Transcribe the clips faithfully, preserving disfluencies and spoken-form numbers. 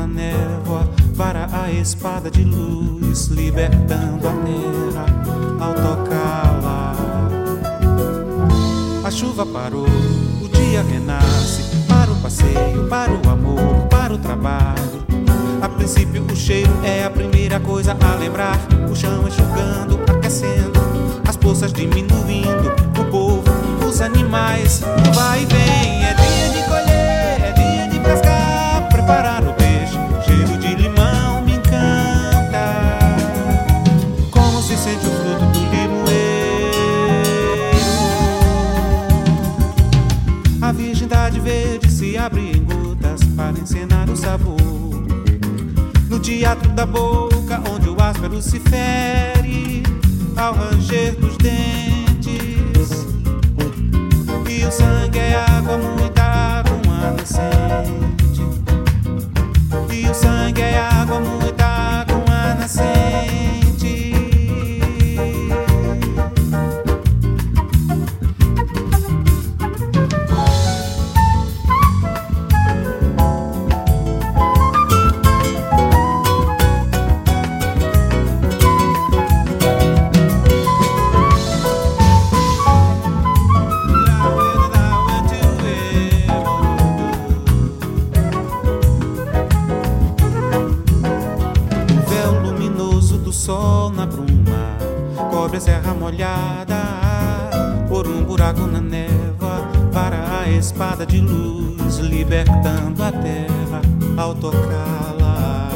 névoa, para a espada de luz, libertando a terra ao tocá-la. A chuva parou, o dia renasce, para o passeio, para o amor, para o trabalho. A princípio o cheiro é a primeira coisa a lembrar. O chão enxugando, aquecendo, as poças diminuindo, o povo, os animais. Vai e vem, é dia de colher, é dia de pescar, preparar o peixe. Cheiro de limão me encanta. Como se sente o fruto do limoeiro. A virgindade verde se abre em gotas para encenar o sabor. No teatro da boca, onde o áspero se fere ao ranger dos dentes. E o sangue é água, muita água nascente. E o sangue é água, muita água nascente. Sol na bruma cobre a serra molhada por um buraco na névoa, para a espada de luz, libertando a terra ao tocá-la.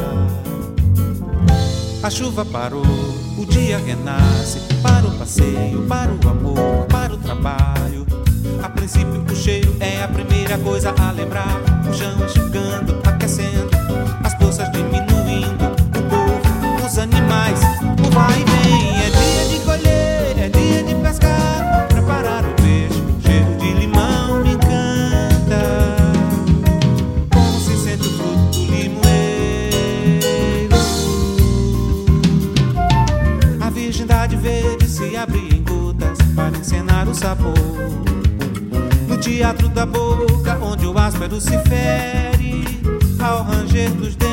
A chuva parou, o dia renasce, para o passeio, para o amor, para o trabalho. A princípio o cheiro é a primeira coisa a lembrar. O chão enxugando, aquecendo, as poças diminuindo, o povo, os animais. O vai e vem, é dia de colher, é dia de pescar, preparar o peixe. Cheiro de limão me encanta. Como se sente o fruto do limoeiro. A virgindade verde se abre em gotas para encenar o sabor. No teatro da boca, onde o áspero se fere ao ranger dos dentes.